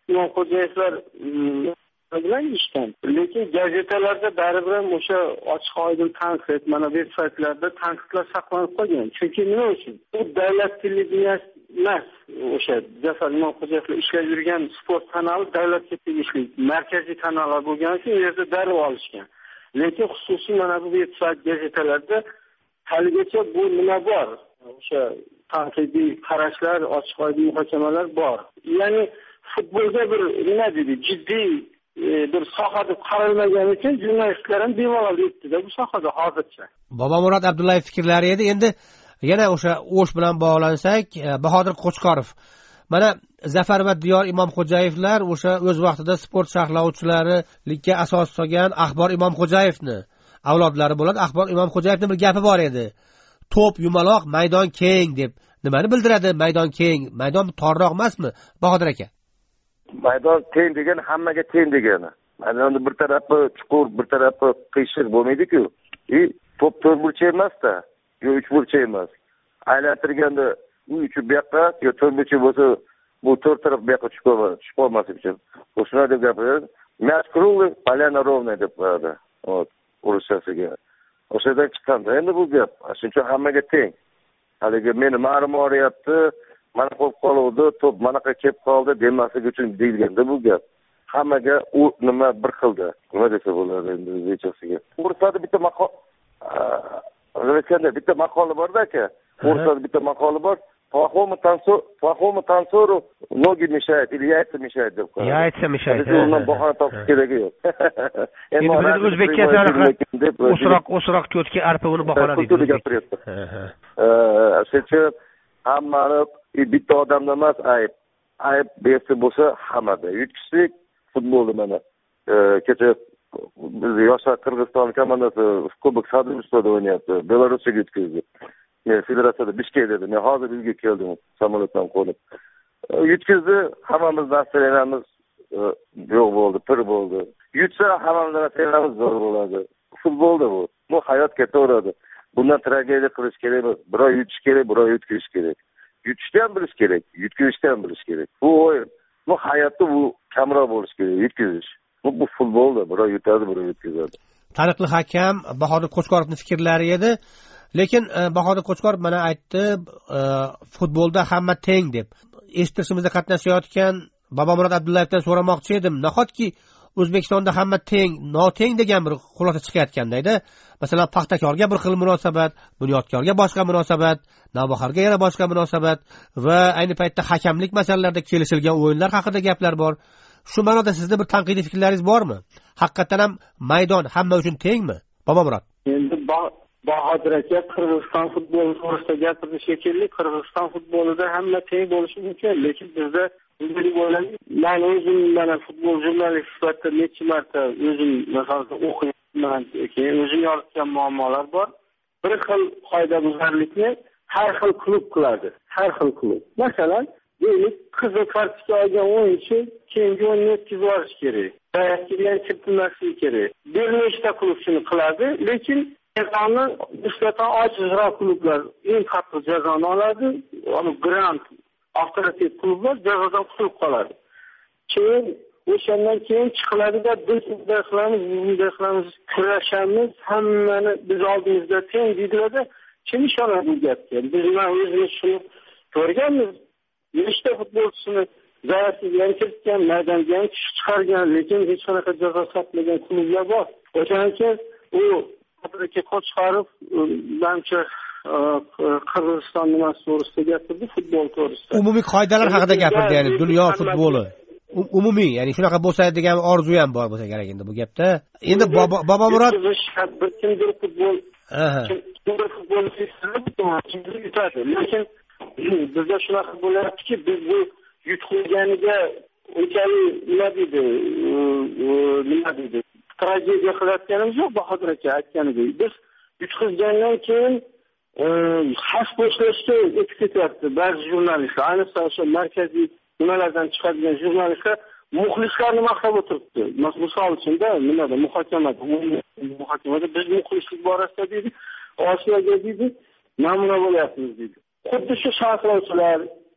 Imomxo'jayevlar bilan ishdan, lekin gazetalarda baribir ham o'sha ochiq oydin tanqid, mana veb saytlarda tanqidlar saqlanib qolgan. Chunki nima uchun? Bu davlat televideniyasi emas. O'sha Zafar Imomxo'jayevlar ishlab yurgan sport kanali davlatga tegishli markaziy kanallar bo'lgani uchun u yerda darrov olishgan. Lekin xususiy mana bu veb sayt gazetalarda haligacha bu nima bor? O'sha tanqidiy qarashlar, ochiq oydin muhokamalar bor. Ya'ni futbolga bir nima deydi, jiddiy bir soha deb qaralmagani uchun jurnalistlar ham bemalol yetdi-da bu sohada hozircha. Bobomurod Abdullayev fikrlari edi. Endi yana o'sha o'sh bilan bog'lansak, Bahodir Qo'chqorov. Mana Zafar va Diyor Imomxo'jayevlar o'sha o'z vaqtida sport sharhlovchilariga asos solgan Axbor Imomxo'jayevni avlodlari bo'ladi. Axbor Imomxo'jayevning bir gapi bor edi. To'p yumaloq, maydon keng deb. Nimani bildiradi maydon keng? Maydon torroq emasmi, Bahodir aka? Maydon teng degan hammaga teng degani. Maydonning bir tarafi chuqur, bir tarafi qiyshiq bo'lmaydi-ku. E, to'p to'rt burchak emas-da, yo uch burchak emas. Aylantirganda u uchi bu yoqqa, yo to'rt burchak bo'lsa, bu to'rt taraf bu yoqqa tushib qolmaslik uchun. O'shuna deb gapiradi. Мяч круглый, поляна ровная deb qo'yadi. Вот, urushasiga. O'shadan chiqqanda endi bu gap, shuning uchun hammaga teng. Haligi meni ma'lum o'rayapti, mana qo'yib qoluvdi, to'p manaqa kelib qoldi demaslik uchun deyilganda bu gap. Hammaga u nima bir xilda. Nima desa bo'ladi endi o'zbekchasiga. O'rtada bitta maqol, o'zbekchada bitta maqoli bor-da aka. O'rtada bitta maqoli bor. Плохому танцору, плохому танцору ноги мешают или яйца mешают deb qo'yadi. Яйца mешают. Undan bahona topish keragi yo'q. Endi biz o'zbekcha o'sroq o'sroq cho'tki arpa uni bahona deydi. Shuning hammani bitta odamda emas ayb. Ayb bersa bo'lsa hammada. Yutishlik futbolda mana kecha biz yoshlar Qirg'iziston komandasi Kubok Sadovskda o'ynayapti. Belarusga yutkazdi. Men federatsiyada Bishkek dedim. Men hozir uyga keldim samolyotdan qo'nib. Yutkazdi, hammamiz nastroyenamiz yo'q bo'ldi, pir bo'ldi. Yutsa hammamiz nastroyenamiz zo'r bo'ladi. Futbolda bu. Bu hayot ketaveradi. Bundan tragediya qilish kerak emas. Birov yutish kerak, birov yutkish kerak. Yutishni ham bilish kerak, yutkazishni ham bilish kerak. Bu o'yin. Bu hayotda bu kamroq bo'lish kerak, yutkazish. Bu, bu futbolda birov yutadi, birov yutkazadi. Taniqli hakam Bahodir Qo'chqorovning fikrlari edi. Lekin Bahodir Qo'chqorov mana aytdi, futbolda hamma teng deb. Eshitishimizda qatnashayotgan Bobomurod Abdullayevdan so'ramoqchi edim. Nahotki O'zbekistonda hamma teng, noteng degan bir xulosa chiqayotganda-edi. Masalan, paxtakorga bir xil munosabat, bunyodkorga boshqa munosabat, navbaharga yana boshqa munosabat va ayni paytda hakamlik masalalarida kelishilgan o'yinlar haqida gaplar bor. Shu ma'noda sizda bir tanqidiy fikrlaringiz bormi? Haqiqatan ham maydon hamma uchun tengmi? Bobomurod. Endi Bahodir aka Qirg'iziston futboli to'g'risida gapirdi shekilli. Qirg'iziston futbolida hamma teng bo'lishi mumkin, lekin bizda bunday o'ylayman. Men o'zim mana futbol jurnalist sifatida necha marta o'zim masalan o'qiyman, keyin o'zim yoritgan muammolar bor. Bir xil qoidabuzarlikni har xil klub qiladi, har xil klub. Masalan, deylik, qizil kartochka olgan o'yinchi keyingi o'yinni o'tkazib yuborish kerak. Bayatga kiritilmasligi kerak. Bir nechta klub shuni qiladi, lekin jazoni nisbatan ojizroq klublar eng qattiq jazoni oladi. Uni grand avtoritet klublar jazodan qutulib qoladi. Keyin o'shandan keyin chiqiladi-da, biz bunday qilamiz, bunday qilamiz, kurashamiz, hammani biz oldimizda teng deydilar-da, kim ishonadi bu gapga? Biz mana o'zimiz shuni ko'rganmiz. Nechta futbolchisini zaryasiga kiritgan, maydonga ham chiqargan, lekin hech qanaqa jazo sotmagan klublar bor. O'shaning uchun u Abdullayev Qo'chqorov menimcha Qirg'iziston nimasi to'g'risida gapirdi, futbol to'g'risida. Umumiy qoidalar haqida gapirdi, ya'ni dunyo futboli. Umumiy, ya'ni shunaqa bo'lsa degan orzu ham bor bo'lsa kerak endi bu gapda. Endi Bobomurod bir kimdir futbol, kimdir futbol istaydi, yutadi. Lekin bizda shunaqa bo'lyaptiki, biz bu yutqizganiga unchalik nima deydi, nima deydi, tragediya qilayotganimiz yo'q. Bahodir aka aytganidek, biz yutqizgandan keyin xas boshlashga o'tib ketyapti ba'zi jurnalistlar, ayniqsa o'sha markaziy nimalardan chiqadigan jurnalistlar muxlislarni maqtab o'tiribdi. Misol uchun-da, nimada muhokamada, muhokamada biz muxlislik borasida deydi, Osiyoga deydi, namuna bo'lyapmiz deydi. Xuddi shu sharhlovchilar,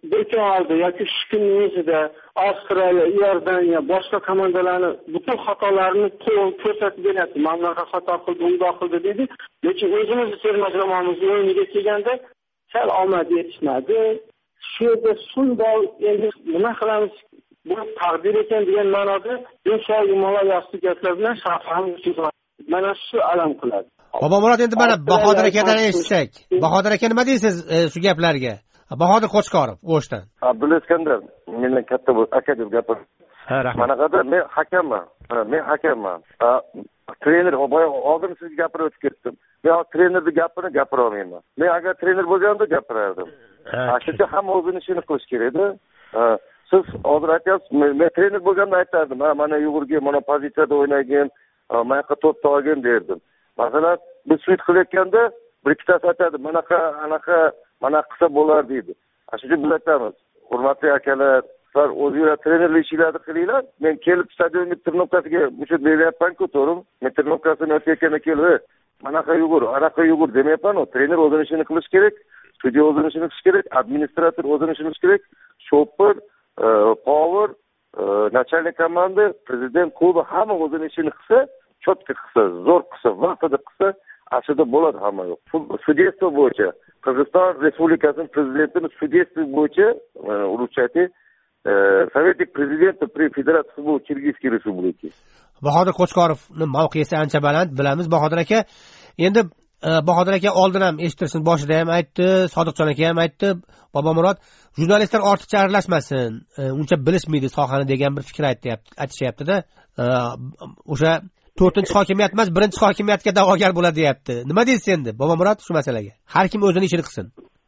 bir kun oldi yoki shu kunning o'zida Avstraliya, Iordaniya, boshqa komandalarni butun xatolarini to'liq ko'rsatib beryapti. Mana bunaqa xato qildi, undoq qildi dedi. Lekin o'zimizni terma jamoamizni o'yiniga kelganda sal omad yetishmadi. Shu yerda shunday endi nima qilamiz? Bu taqdir ekan degan ma'noda besh-oy mola yostiq gaplar bilan sharhlarni mana shu alam qiladi. Bobomurod, endi mana Bahodir akadan eshitsak. Bahodir aka nima deysiz shu gaplarga? Bahodir Qo'chqorov O'shdan. Abdulla Iskandar mendan katta aka deb gapir. Ha, rahmat. Manaqada men hakamman. Men hakamman. Trener oldin sizga gapirib o'tib ketdim. Men trenerning gapini gapira olmayman. Men agar trener bo'lganimda gapirardim. Shuncha hamma o'zini ishini qilish kerak-da. Siz hozir aytyapsiz, men trener bo'lganimda aytardim, ha mana Yugurga mana pozitsiyada o'ynagin, mana yoqqa to'p tog'in derdim. Masalan, biz sud qilayotganda bir ikkitasi aytadi, manaqa, anaqa, mana qilsa bo'lar deydi. Shuning uchun biz aytamiz, hurmatli akalar, sizlar o'zingizlar trenerlik ishlarni qilinglar. Men kelib stadionning tirnoqasiga o'sha beryapman-ku, to'g'rimi? Men tirnoqasini o'tayotganda kelib, manaqa Yugur, anaqa Yugur demayapman, u trener o'zining ishini qilish kerak, studiya o'zining ishini qilish kerak, administrator o'zining ishini qilish kerak, shopir, power, начальник komanda, prezident klubi hamma o'zining ishini qilsa, cho'tka qilsa, zo'r qilsa, vaqtida qilsa, aslida bo'ladi hamma yo'q. Sudyestvo bo'yicha Qirg'iziston Respublikasining prezidentining sudyestvo bo'yicha ruscha aytib, sovetnik prezidenti pri Federatsiya futbol Kirgizskiy Respublikasi. Bahodir Qo'chqorovning mavqesi ancha baland, bilamiz Bahodir aka. Endi Bahodir aka oldin ham eshittirsin, boshida ham aytdi, Sodiqjon aka ham aytdi, Bobomurod jurnalistlar ortiqcha aralashmasin, uncha bilishmaydi sohani degan bir fikr aytishyapti-da. O'sha to'rtinchi hokimiyat emas, birinchi hokimiyatga da'vogar bo'ladi deyapti. Nima deysiz endi Bobomurod shu masalaga? Har kim o'zining ishini qilsin.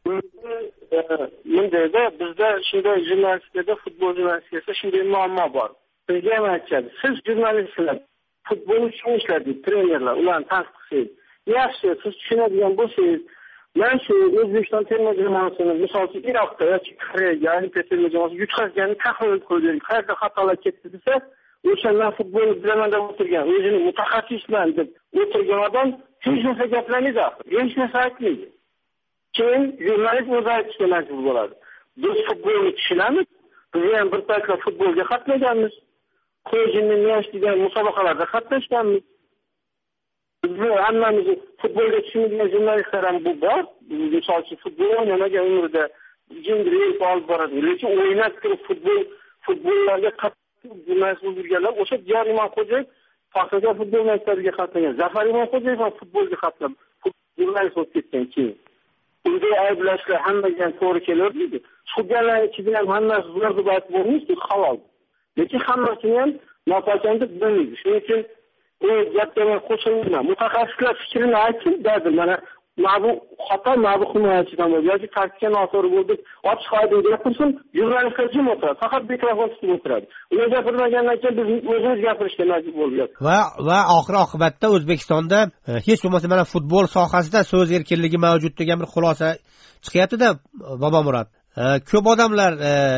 Mendada bizda shunday jurnalistikada, futbol jurnalistikasida shunday muammo bor. Bizga ham aytishadi, siz jurnalistlar futbol uchun ishlaysiz, trenerlar ularni tanqid qilsangiz, yaxshi, siz tushunadigan bo'lsangiz, men shu O'zbekiston terma jamoasini misol uchun Iroqda yoki Koreyaga olimpiya terma jamoasi yutqazganini tahlil qilib, qayerda xatolar ketdi desa, o'shandan futbol bilaman deb o'tirgan, o'zini mutaxassisman deb o'tirgan odam hech narsa gapirmaydi, hech narsa aytmaydi. Keyin jurnalist o'zi aytishga majbur bo'ladi. Biz futbolni tushunamiz, biz ham bir paytlar futbolga qatnaganmiz, qo'yinni yosh degan musobaqalarda qatnashganmiz. Biz hammamiz futbolga tushunadigan jurnalistlar ham bu bor. Misol uchun futbol o'ynamagan umrida jindriyib olib boradi, lekin o'ynab turib futbol futbollarga jurnalist bo'lib yurganlar, o'sha Diyor Imonxo'jayev Paxtakor futbol maktabiga qatnagan, Zafar Imonxo'jayev ham futbolga qatnab, jurnalist bo'lib ketgan keyin. Unday ayblashlar hammaga to'g'ri kelardi. Shularning ichida ham hammasi zo'r deb aytib bo'lmaydi, halol. Lekin hammasini ham nopachan deb bo'lmaydi. Shuning uchun u gapga qo'shilmayman. Mutaxassislar fikrini aytsin dedi. Mana bu xato bu himoyachidan bo'ldi yoki taktika noto'g'ri bo'ldi. Ochiq oydin gapirsin, jurnalistlar jim o'tiradi. Faqat mikrofon tutib o'tiradi. Ular gapirmagandan keyin biz o'zimiz gapirishga majbur bo'lyapmiz. Va va oxir oqibatda O'zbekistonda hech bo'lmasa mana futbol sohasida so'z erkinligi mavjud degan bir xulosa chiqyapti-da, Bobomurod. Ko'p odamlar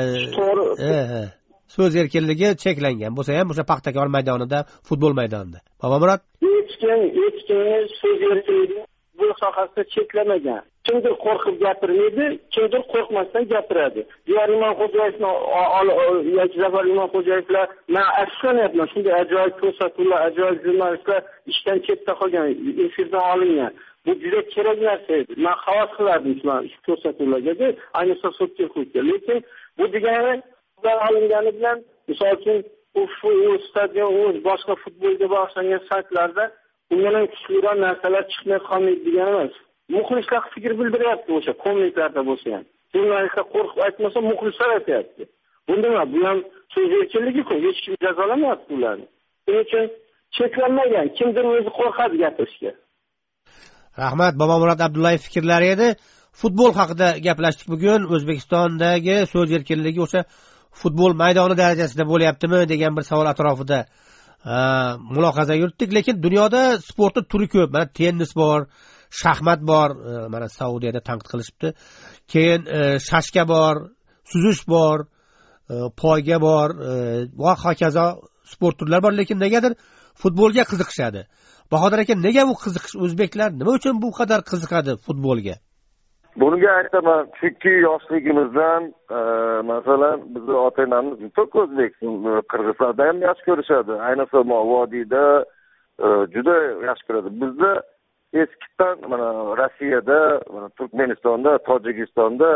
so'z erkinligi cheklangan bo'lsa ham o'sha Paxtakor maydonida, futbol maydonida. Bobomurod, hech kim hech kim so'z erkinligi bu sohasida cheklamagan. Kimdir qo'rqib gapirmaydi, kimdir qo'rqmasdan gapiradi. Diyor Imonxo'jayevni yoki Zafar Imonxo'jayevlar, men afsuslanyapman, shunday ajoyib ko'rsatuvlar, ajoyib jurnalistlar ishdan chetda qolgan, efirdan olingan. Bu juda kerak narsa edi. Men havas qilardim shu ko'rsatuvlarga, ayniqsa sotga. Lekin bu degani ular olingani bilan, misol uchun u stadion, u boshqa futbolga bag'ishlangan saytlarda undan kuchliroq narsalar chiqmay qolmaydi degani emas. Muxlislar fikr bildiryapti o'sha kommentlarda bo'lsa ham. Jurnalistlar qo'rqib aytmasa, muxlislar aytayapti. Bunda nima? Bu ham so'z erkinligi-ku, hech kim jazolamayapti ularni. Shuning uchun cheklanmagan, kimdir o'zi qo'rqadi gapirishga. Rahmat, Bobomurod Abdullayev fikrlari edi. Futbol haqida gaplashdik bugun. O'zbekistondagi so'z erkinligi o'sha futbol maydoni darajasida bo'lyaptimi degan bir savol atrofida mulohaza yuritdik. Lekin dunyoda sportning turi ko'p. Mana tennis bor, shaxmat bor, mana Saudiyada tanqid qilishibdi. Keyin shashka bor, suzish bor, poyga bor va hokazo sport turlari bor, lekin negadir futbolga qiziqishadi. Bahodir aka, nega bu qiziqish? O'zbeklar nima uchun bu qadar qiziqadi futbolga? bunga aytaman, chunki yoshligimizdan masalan bizni ota onamiz to'q o'zbek, qirg'izlarda ham yaxshi ko'rishadi, ayniqsa vodiyda juda yaxshi ko'radi. Bizda eskidan mana Rossiyada, mana Turkmanistonda, Tojikistonda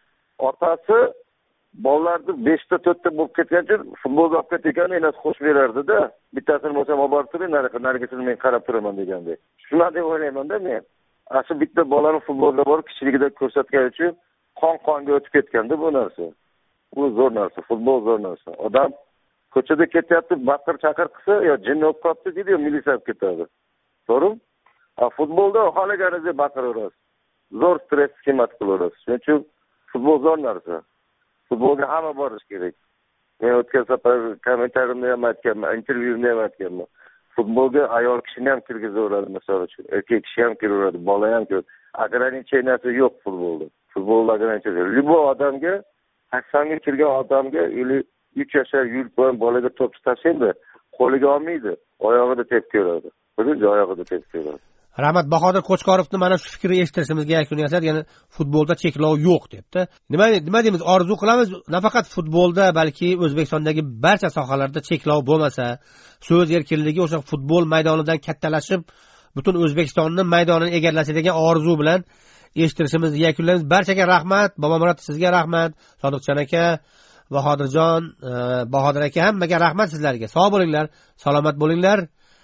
otasi bolalarni beshta to'rtta bo'lib ketgancha futbolga olib ketganini enasi xush berardi-da. Bittasini bo'lsam olib borib turing, narigisini men qarab turaman degandek. Shuna deb o'ylayman-da men. Asli bitta bolani futbolga borib kichligida ko'rsatgani uchun qon-qonga o'tib ketganda bu narsa. Bu zo'r narsa, futbol zo'r narsa. Odam ko'chada ketyapti, baqir chaqir qilsa, yo jinni o'lib qolibdi deydi, yo militsiya olib ketadi. To'g'rimi? A futbolda xohlaganingizga baqiraverasiz. Zo'r stress qiymat qilaverasiz. Shuning uchun futbol zo'r narsa. Futbolga hamma borish kerak. Men o'tgan safar kommentariyimda ham aytganman, intervyuimda ham aytganman. Futbolga ayol kishini ham kirgizaveradi, masalan uchun. Erkak kishi ham kiraveradi, bola ham kiradi. Ограниченияsi yo'q futbolda. Futbolda ограничение. Любой odamga, saksonga kirgan odamga или uch yashar yurib qo'ygan bolaga to'p tashlaydi, qo'liga olmaydi, oyog'ida tepib ko'radi. Birinchi oyog'ida tepib ko'radi. Rahmat Bahodir Qo'chqorovni mana shu fikrni eshittirishimizga yakun yasaladi, ya'ni futbolda cheklov yo'q debdi. Nima nima deymiz, orzu qilamiz, nafaqat futbolda, balki O'zbekistondagi barcha sohalarda cheklov bo'lmasa, so'z erkinligi o'sha futbol maydonidan kattalashib, butun O'zbekistonning maydonini egallasa degan orzu bilan eshittirishimizni yakunlaymiz. Barchaga rahmat, Bobomurod sizga rahmat, Sodiqjon aka, Bahodirjon, Bahodir aka, hammaga rahmat sizlarga. Sog' bo'linglar, salomat bo'linglar.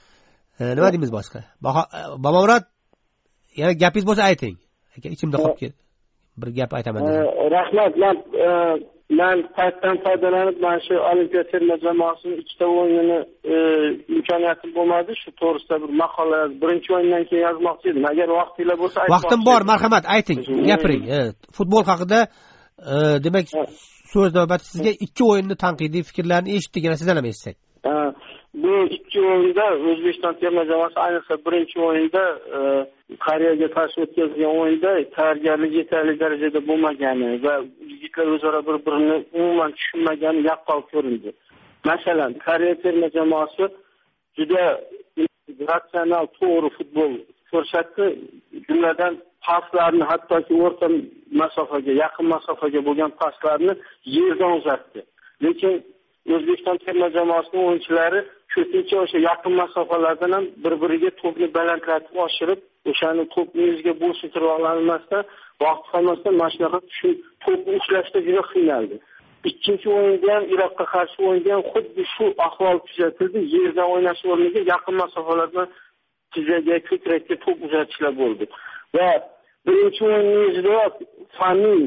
Nima deymiz boshqa? Bobomurod, yana gapingiz bo'lsa ayting. Aka, ichimda qolib ketdi. Bir gap aytaman dedim. Rahmat, men men paytdan foydalanib, mana shu Olimpiya terma jamoasining ikkita o'yinini imkoniyatim bo'lmadi, shu to'g'risida bir maqola, birinchi o'yindan keyin yozmoqchi edim. Agar vaqtingiz bo'lsa aytmoqchi. Vaqtim bor, marhamat, ayting, gapiring. Futbol haqida demak, so'z navbati sizga. Ikki o'yinni tanqidiy fikrlarni eshitdik, yana sizdan ham eshitsak. Bu ikki o'yinda O'zbekiston terma jamoasi, ayniqsa birinchi o'yinda Koreyaga qarshi o'tkazilgan o'yinda tayyorgarlik yetarli darajada bo'lmagani va yigitlar o'zaro bir-birini umuman tushunmagani yaqqol ko'rindi. Masalan, Koreya terma jamoasi juda ratsional, to'g'ri futbol ko'rsatdi. Jumladan paslarni, hattoki o'rta masofaga, yaqin masofaga bo'lgan paslarni yerdan uzatdi. Lekin O'zbekiston terma jamoasining o'yinchilari ko'pincha o'sha yaqin masofalardan ham bir-biriga to'pni balandlatib oshirib, o'shani to'pni o'ziga bo'shtirib ololmasdan, vaqt qolmasdan mana shunaqa shu to'pni ushlashda juda qiynaldi. Ikkinchi o'yinda ham, Iroqqa qarshi o'yinda ham xuddi shu ahvol kuzatildi. Yerdan o'ynash o'rniga yaqin masofalardan tizaga, ko'krakka to'p uzatishlar bo'ldi. Va birinchi o'yinimizda Fani,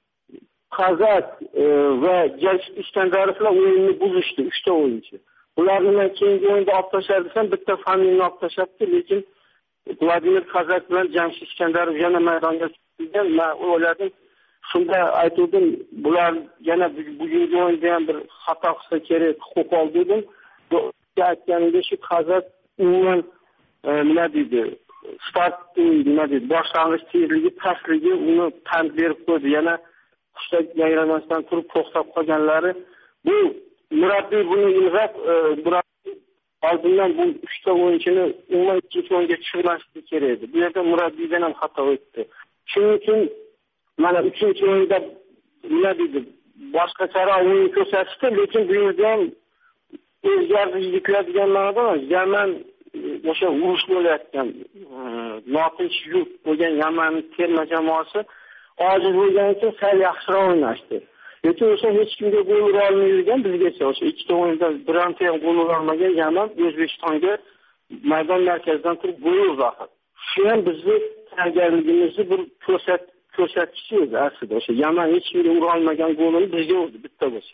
Qazaq va Jamshid Iskandarovlar o'yinni buzishdi, uchta o'yinchi. Ularni keyingi o'yinda olib tashlar desam, bitta Fanini olib tashlabdi, lekin Vladimir Qazaq bilan Jamshid Iskandarov yana maydonga tushgan. Men o'yladim, shunda aytdim, bular yana bugungi o'yinda ham bir xato qilsa kerak, qo'pol dedim. Bu aytganimda shu Qazaq umuman nima deydi, start nima deydi, boshlang'ich tezligi, pastligi uni tan berib qo'ydi. Yana qushdak yayramasdan turib to'xtab qolganlari, bu murabbiy buni ilg'ab, murabbiy oldindan bu uchta o'yinchini umuman ikkinchi o'yinga tushirmasligi kerak edi. Bu yerda murabbiydan ham xato o'tdi. Shuning uchun mana uchinchi o'yinda nima deydi, boshqacharoq o'yin ko'rsatishdi, lekin bu yerda ham o'zgardi yigitlar degan ma'noda Yaman o'sha urush bo'layotgan, notinch yurt bo'lgan Yaman terma jamoasi ojiz bo'lgani uchun sal yaxshiroq o'ynashdi. Lekin o'sha hech kimga gol ura olmaydigan, bizgacha o'sha ikkita o'yinda bironta ham gol ura olmagan Yaman O'zbekistonga maydon markazidan turib gol urdi. Shu ham bizni tayyorgarligimizni bir ko'rsat ko'rsatkichi edi aslida. O'sha Yaman hech kimga ura olmagan golini bizga urdi, bitta bo'lsa.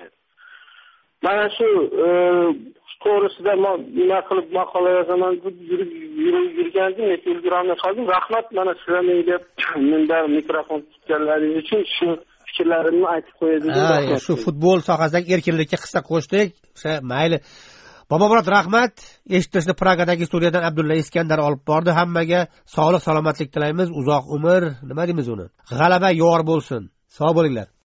Mana shu to'g'risida nima qilib maqola yozaman deb yurib yurgandim, lekin ulgurolmay qoldim. Rahmat, mana sizlarga mendan mikrofon tutganlaringiz uchun shu fikrlarimni aytib qo'ydim. Ha, shu futbol sohasidagi erkinlikka qissa qo'shdik. O'sha mayli. Bobomurod, rahmat. Eshitishni Pragadagi studiyadan Abdulla Iskandar olib bordi. Hammaga sog'lik, salomatlik tilaymiz, uzoq umr, nima deymiz uni? G'alaba yor bo'lsin. Sog' bo'linglar.